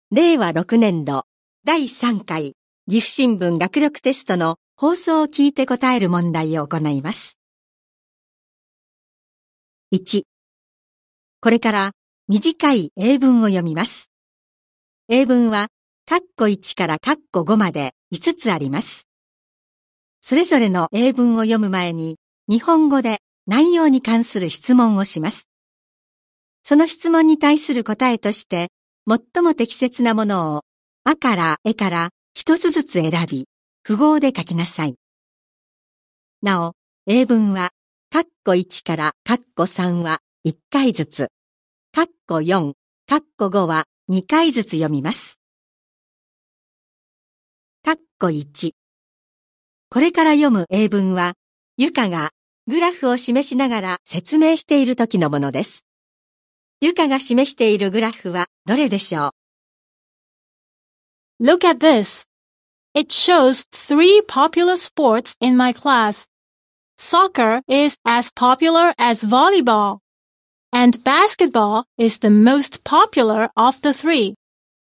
令和6年度第3回岐阜新聞学力テストの放送を聞いて答える問題を行います。1、これから短い英文を読みます。英文は括弧1から括弧5まで5つあります。それぞれの英文を読む前に日本語で内容に関する質問をします。その質問に対する答えとして最も適切なものをあからえから一つずつ選び、符号で書きなさい。なお、英文は括弧1から括弧3は1回ずつ、括弧4、括弧5は2回ずつ読みます。括弧1、これから読む英文は、ゆかがグラフを示しながら説明している時のものです。ゆかが示しているグラフはどれでしょう? Look at this. It shows 3 popular sports in my class. Soccer is as popular as volleyball, and basketball is the most popular of the 3.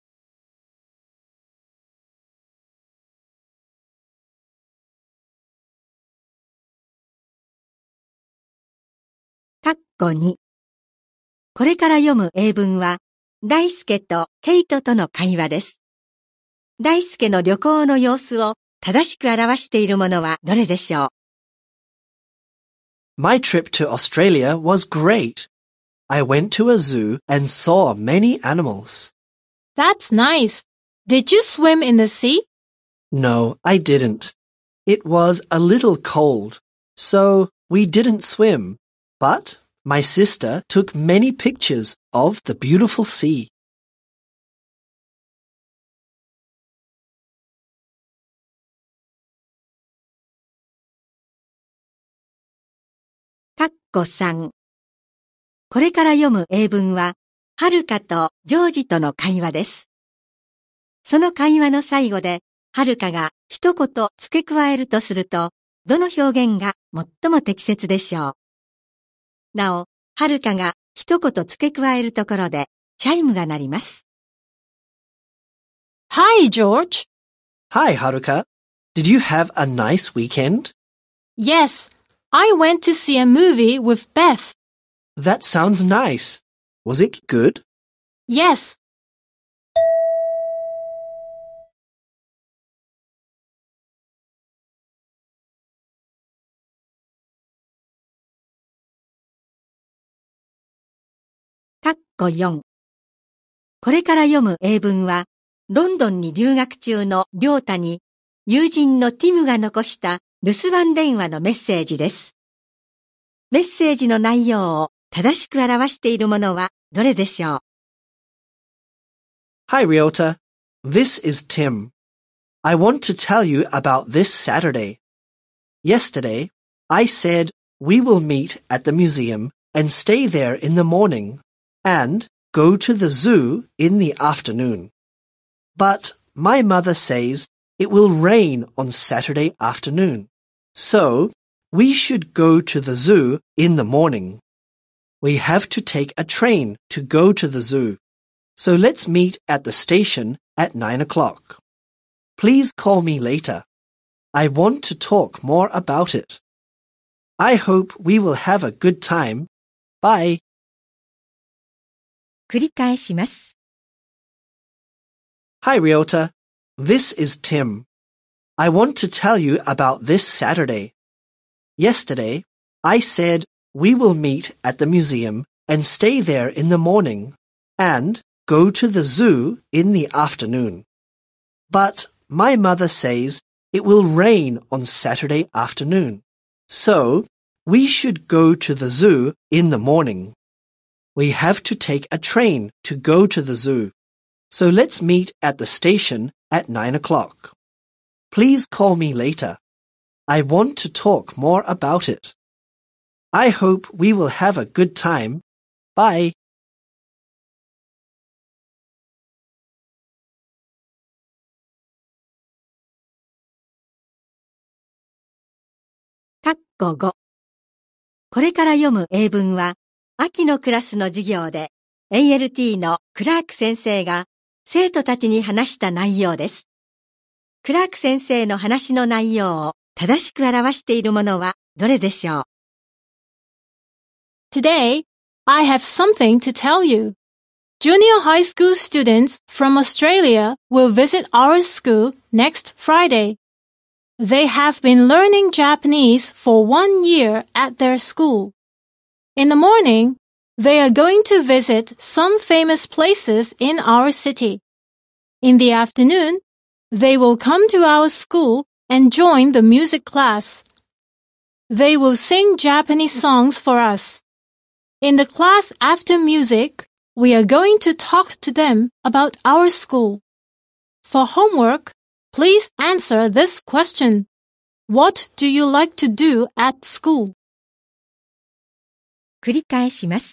括弧2、これから読む英文は、大輔とケイトとの会話です。大輔の旅行の様子を正しく表しているものはどれでしょう? My trip to Australia was great. I went to a zoo and saw many animals. That's nice. Did you swim in the sea? No, I didn't. It was a little cold, so we didn't swim. But my sister took many pictures of the beautiful sea. 括弧3、これから読む英文は、はるかとジョージとの会話です。その会話の最後で、はるかが一言付け加えるとすると、どの表現が最も適切でしょう。なお、はるかが一言付け加えるところで、チャイムが鳴ります。 Hi, George. Hi, Haruka. Did you have a nice weekend? Yes, I went to see a movie with Beth. That sounds nice. Was it good? Yes. 括弧4、これから読む英文は、ロンドンに留学中のリョータに、友人のティムが残した留守番電話のメッセージです。メッセージの内容を正しく表しているものはどれでしょう? Hi, Ryota. This is Tim. I want to tell you about this Saturday. Yesterday, I said we will meet at the museum and stay there in the morning and go to the zoo in the afternoon. But my mother says it will rain on Saturday afternoon. So, we should go to the zoo in the morning. We have to take a train to go to the zoo. So let's meet at the station at 9 o'clock. Please call me later. I want to talk more about it. I hope we will have a good time. Bye. 繰り返します。 Hi, Ryota. This is Tim. I want to tell you about this Saturday. Yesterday, I said we will meet at the museum and stay there in the morning and go to the zoo in the afternoon. But my mother says it will rain on Saturday afternoon. So, we should go to the zoo in the morning. We have to take a train to go to the zoo. So let's meet at the station at 9 o'clock. Please call me later. I want to talk more about it. I hope we will have a good time. Bye. 括弧5、これから読む英文は、秋のクラスの授業で ALT のクラーク先生が生徒たちに話した内容です。クラーク先生の話の内容を正しく表しているものはどれでしょう？ Today, I have something to tell you. Junior high school students from Australia will visit our school next Friday. They have been learning Japanese for 1 year at their school. In the morning, they are going to visit some famous places in our city. In the afternoon, they will come to our school and join the music class. They will sing Japanese songs for us. In the class after music, we are going to talk to them about our school. For homework, please answer this question. What do you like to do at school? 繰り返します。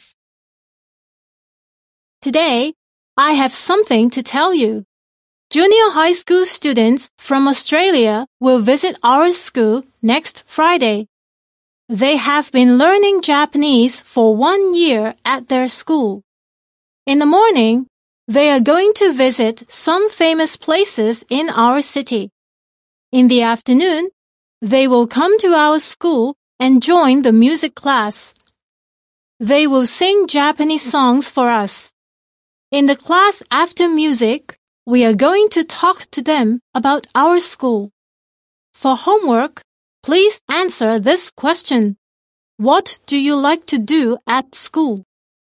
Today, I have something to tell you. Junior high school students from Australia will visit our school next Friday. They have been learning Japanese for 1 year at their school. In the morning, they are going to visit some famous places in our city. In the afternoon, they will come to our school and join the music class. They will sing Japanese songs for us. In the class after music, we are going to talk to them about our school. For homework, please answer this question. What do you like to do at school?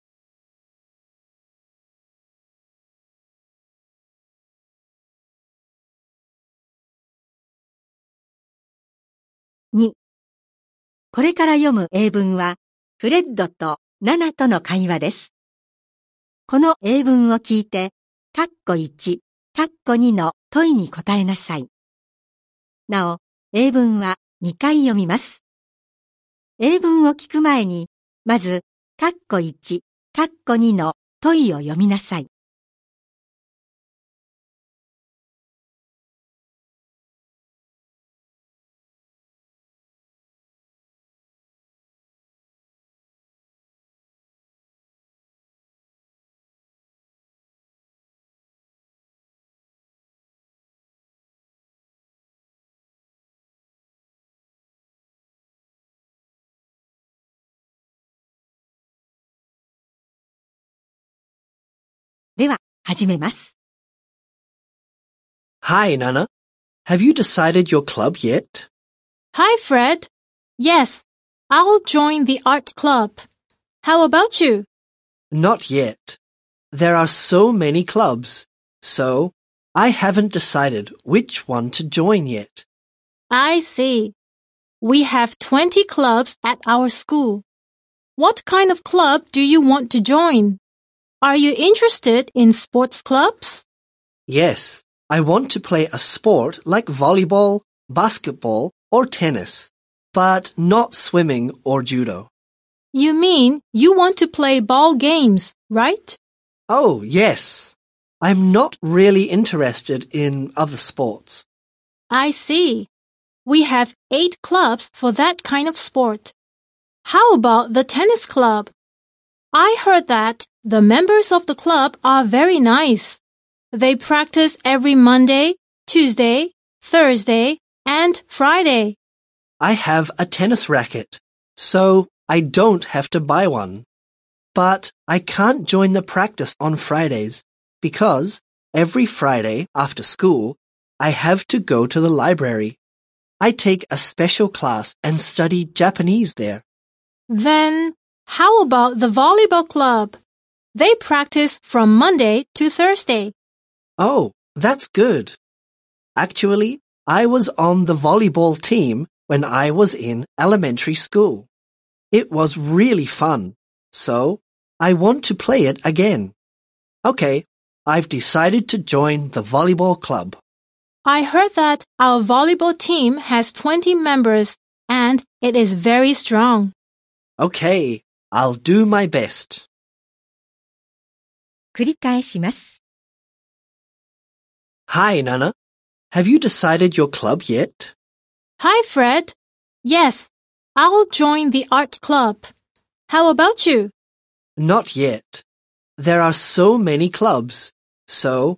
2、これから読む英文は、フレッドとナナとの会話です。この英文を聞いて、括弧1、括弧2の問いに答えなさい。なお、英文は2回読みます。英文を聞く前に、まず、括弧1、括弧2の問いを読みなさい。では、始めます。 Hi, Nana. Have you decided your club yet? Hi, Fred. Yes, I'll join the art club. How about you? Not yet. There are so many clubs, so I haven't decided which one to join yet. I see. We have 20 clubs at our school. What kind of club do you want to join? Are you interested in sports clubs? Yes, I want to play a sport like volleyball, basketball, or tennis, but not swimming or judo. You mean you want to play ball games, right? Oh, yes. I'm not really interested in other sports. I see. We have 8 clubs for that kind of sport. How about the tennis club? I heard that the members of the club are very nice. They practice every Monday, Tuesday, Thursday, and Friday. I have a tennis racket, so I don't have to buy one. But I can't join the practice on Fridays because every Friday after school, I have to go to the library. I take a special class and study Japanese there. Then, how about the volleyball club? They practice from Monday to Thursday. Oh, that's good. Actually, I was on the volleyball team when I was in elementary school. It was really fun, so I want to play it again. Okay, I've decided to join the volleyball club. I heard that our volleyball team has 20 members and it is very strong. Okay, I'll do my best. 繰り返します。 Hi, Nana. Have you decided your club yet? Hi, Fred. Yes, I'll join the art club. How about you? Not yet. There are so many clubs, so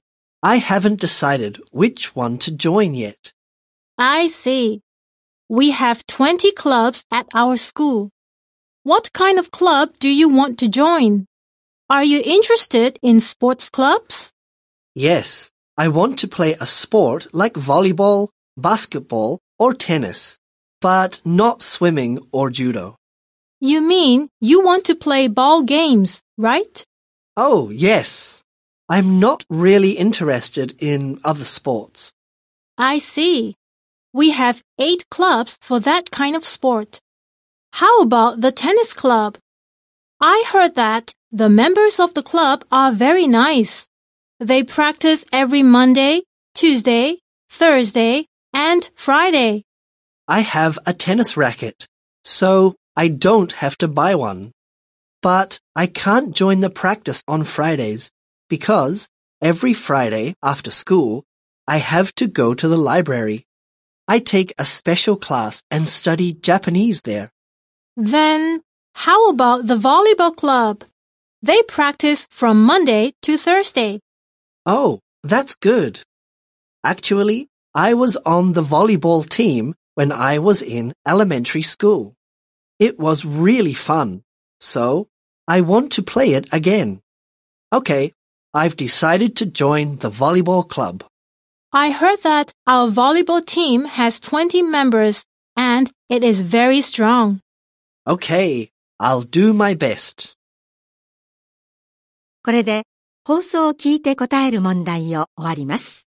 I haven't decided which one to join yet. I see. We have 20 clubs at our school. What kind of club do you want to join? Are you interested in sports clubs? Yes, I want to play a sport like volleyball, basketball, or tennis, but not swimming or judo. You mean you want to play ball games, right? Oh, yes. I'm not really interested in other sports. I see. We have 8 clubs for that kind of sport. How about the tennis club? I heard that the members of the club are very nice. They practice every Monday, Tuesday, Thursday, and Friday. I have a tennis racket, so I don't have to buy one. But I can't join the practice on Fridays because every Friday after school, I have to go to the library. I take a special class and study Japanese there. Then, how about the volleyball club? They practice from Monday to Thursday. Oh, that's good. Actually, I was on the volleyball team when I was in elementary school. It was really fun, so I want to play it again. Okay, I've decided to join the volleyball club. I heard that our volleyball team has 20 members and it is very strong. Okay, I'll do my best. これで放送を聞いて答える問題を終わります。